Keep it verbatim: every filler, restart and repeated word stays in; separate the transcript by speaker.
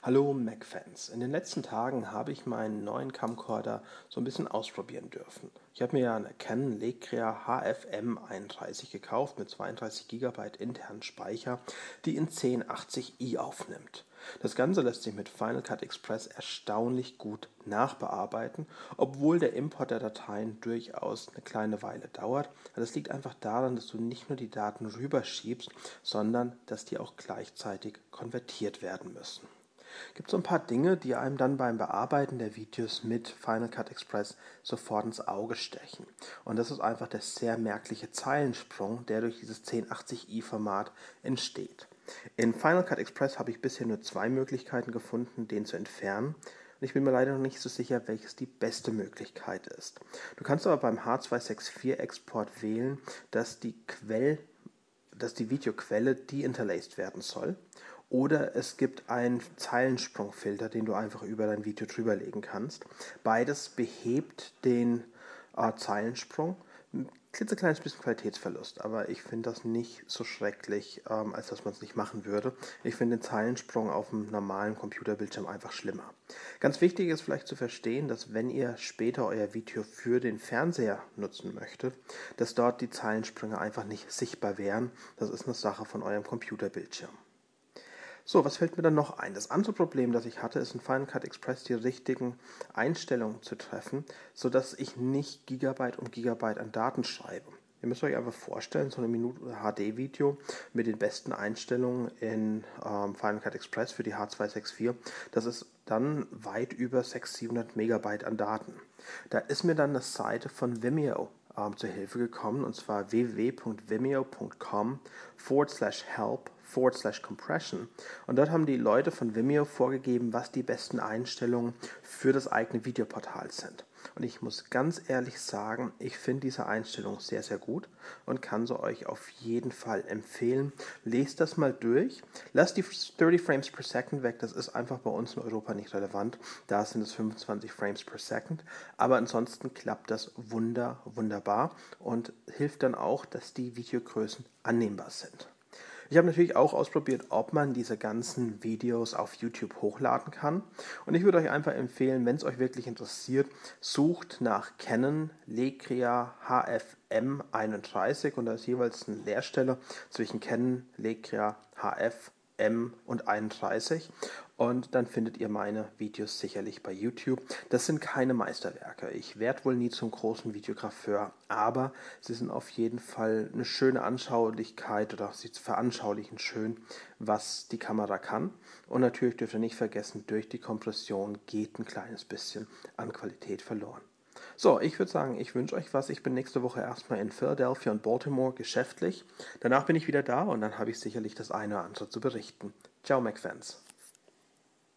Speaker 1: Hallo Mac-Fans. In den letzten Tagen habe ich meinen neuen Camcorder so ein bisschen ausprobieren dürfen. Ich habe mir ja eine Canon Legria H F M einunddreißig gekauft mit zweiunddreißig Gigabyte internen Speicher, die in zehn achtzig i aufnimmt. Das Ganze lässt sich mit Final Cut Express erstaunlich gut nachbearbeiten, obwohl der Import der Dateien durchaus eine kleine Weile dauert. Das liegt einfach daran, dass du nicht nur die Daten rüberschiebst, sondern dass die auch gleichzeitig konvertiert werden müssen. Gibt so ein paar Dinge, die einem dann beim Bearbeiten der Videos mit Final Cut Express sofort ins Auge stechen. Und das ist einfach der sehr merkliche Zeilensprung, der durch dieses zehn achtzig i Format entsteht. In Final Cut Express habe ich bisher nur zwei Möglichkeiten gefunden, den zu entfernen. Und ich bin mir leider noch nicht so sicher, welches die beste Möglichkeit ist. Du kannst aber beim H zweihundertvierundsechzig Export wählen, dass die Quell dass die Videoquelle deinterlaced werden soll. Oder es gibt einen Zeilensprungfilter, den du einfach über dein Video drüberlegen kannst. Beides behebt den äh, Zeilensprung. Ein klitzekleines bisschen Qualitätsverlust, aber ich finde das nicht so schrecklich, ähm, als dass man es nicht machen würde. Ich finde den Zeilensprung auf dem normalen Computerbildschirm einfach schlimmer. Ganz wichtig ist vielleicht zu verstehen, dass wenn ihr später euer Video für den Fernseher nutzen möchtet, dass dort die Zeilensprünge einfach nicht sichtbar wären. Das ist eine Sache von eurem Computerbildschirm. So, was fällt mir dann noch ein? Das andere Problem, das ich hatte, ist in Final Cut Express die richtigen Einstellungen zu treffen, sodass ich nicht Gigabyte um Gigabyte an Daten schreibe. Ihr müsst euch einfach vorstellen, so eine Minute H D-Video mit den besten Einstellungen in ähm, Final Cut Express für die H zweihundertvierundsechzig, das ist dann weit über sechshundert, siebenhundert Megabyte an Daten. Da ist mir dann eine Seite von Vimeo ähm, zur Hilfe gekommen, und zwar www.vimeo.com forward slash help forward slash compression. Und dort haben die Leute von Vimeo vorgegeben, was die besten Einstellungen für das eigene Videoportal sind. Und ich muss ganz ehrlich sagen, ich finde diese Einstellung sehr, sehr gut und kann sie euch auf jeden Fall empfehlen. Lest das mal durch. Lasst die dreißig Frames per Second weg, das ist einfach bei uns in Europa nicht relevant. Da sind es fünfundzwanzig Frames per Second. Aber ansonsten klappt das wunder, wunderbar und hilft dann auch, dass die Videogrößen annehmbar sind. Ich habe natürlich auch ausprobiert, ob man diese ganzen Videos auf YouTube hochladen kann. Und ich würde euch einfach empfehlen, wenn es euch wirklich interessiert, sucht nach Canon Legria H F M einunddreißig und da ist jeweils eine Leerstelle zwischen Canon Legria H F M und einunddreißig und dann findet ihr meine Videos sicherlich bei YouTube. Das sind keine Meisterwerke. Ich werde wohl nie zum großen Videografeur, aber sie sind auf jeden Fall eine schöne Anschaulichkeit oder sie veranschaulichen schön, was die Kamera kann. Und natürlich dürft ihr nicht vergessen, durch die Kompression geht ein kleines bisschen an Qualität verloren. So, ich würde sagen, ich wünsche euch was. Ich bin nächste Woche erstmal in Philadelphia und Baltimore geschäftlich. Danach bin ich wieder da und dann habe ich sicherlich das eine oder andere zu berichten. Ciao, Mac-Fans.